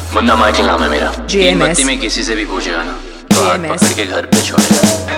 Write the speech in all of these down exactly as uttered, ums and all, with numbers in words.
Munna Michael नाम है मेरा। J M S बत्ती में किसी से भी पूछेगा ना तो हाथ पकड़ के घर पे छोड़ेगा।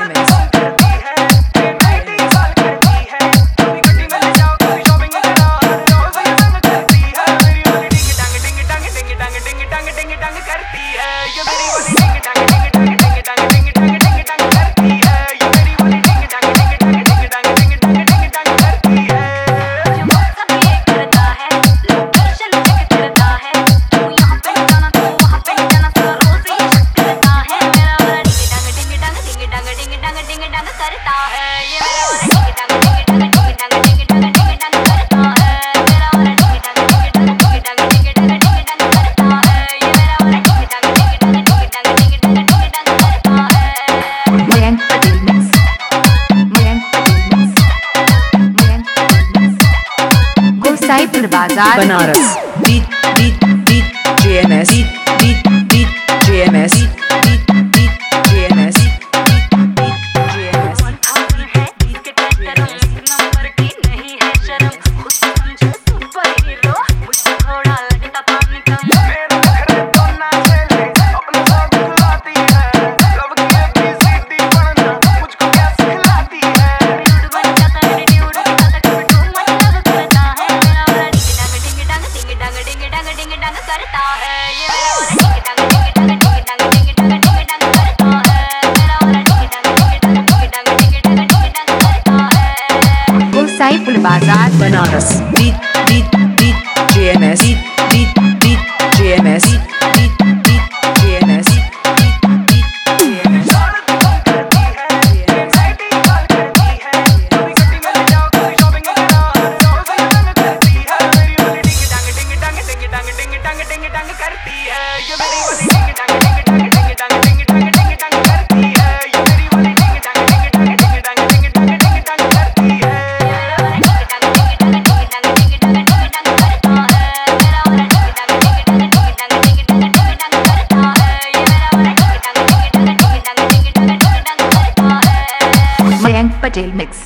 बाजार Banaras beat beat beat J M S beat beat beat J M S beat beat J M S beat beat J M S है इसके टैक्टर नंबर की नहीं है शर्म खुद समझो सुपर हीरो मुझे थोड़ा लगता पानी कम मेरा घर तो ना चले अपना सब खिलाती है लव की एक सीटी बनना मुझको क्या सिखलाती है ड्यूड बन जाता है ड्यूड की तक टू मच लव करता है करता है ये मेरा वाला डिंग डंग डिंग डंग डिंग डंग डिंग डंग करता है मेरा वाला डिंग डंग डिंग डंग डिंग डंग डिंग डंग करता है। गोसाईपुर बाजार Banaras beat beat beat J M S beat beat J M S beat beat J M S beat beat J M S करती है साइटी कॉल करती है कभी कभी मिल जाओ कोई शॉपिंग करो सौ सौ तंग करती है मेरी वाली डिंग डंग डिंग डंग डिंग डंग डिंग डंग डिंग डंग करती है ये मेरी वाली डिंग डंग डिंग डंग डिंग डंग डिंग डंग डिंग डंग करती है ये मेरी वाली डिंग डंग डिंग डंग डिंग डंग डिंग डंग डिंग डंग करती है Mayank Patel mix